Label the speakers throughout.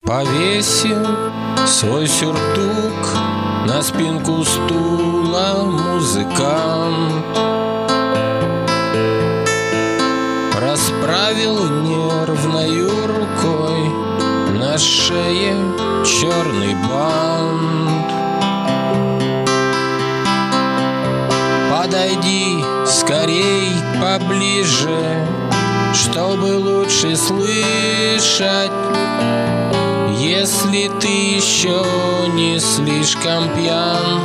Speaker 1: Повесил свой сюртук на спинку стула музыкант, расправил нервною рукой на шее черный бант. Подойди скорей поближе, чтобы лучше слышать, если ты еще не слишком пьян.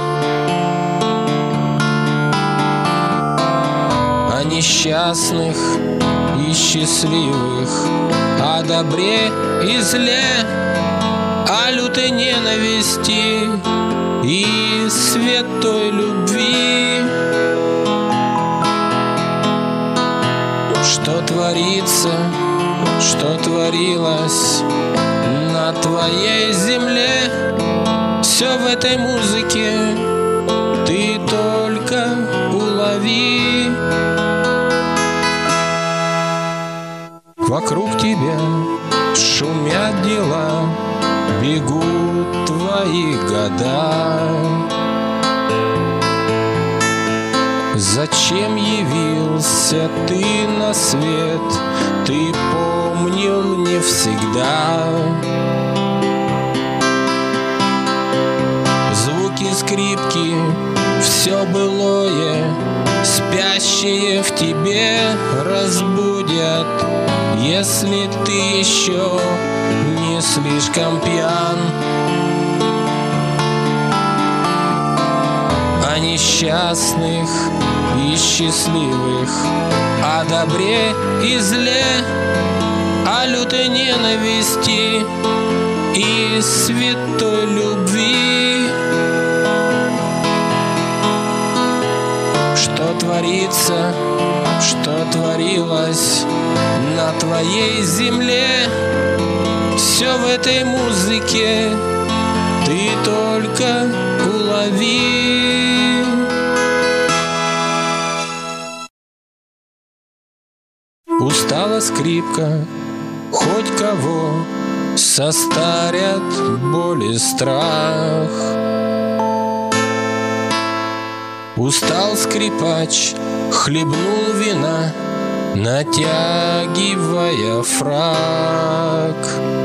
Speaker 1: О несчастных и счастливых, о добре и зле, о лютой ненависти и святой любви. Что творится, что творилось на твоей земле, все в этой музыке ты только улови. Вокруг тебя шумят дела, бегут твои года. Зачем явился ты на свет, ты помнил не всегда. Звуки скрипки, все былое, спящее в тебе разбудят, если ты еще не слишком пьян. О несчастных и счастливых, о добре и зле, о лютой ненависти и святой любви. Что творится, что творилось на твоей земле, все в этой музыке ты только улови. Устала скрипка, хоть кого состарят боль и страх. Устал скрипач, хлебнул вина, натягивая фрак,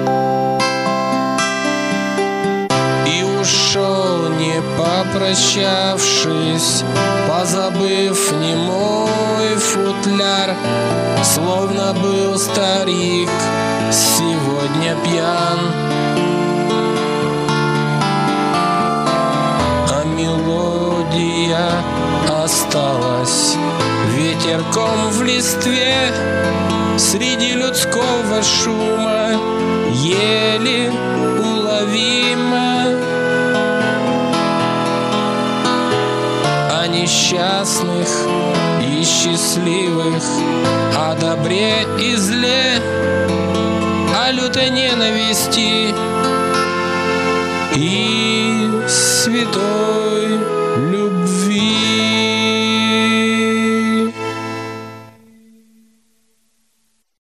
Speaker 1: и ушел, не попрощавшись, позабыв немой футляр, словно был старик сегодня пьян. А мелодия осталась ветерком в листве, среди людского шума еле уловима. О несчастных и счастливых, о добре и зле, о лютой ненависти и святой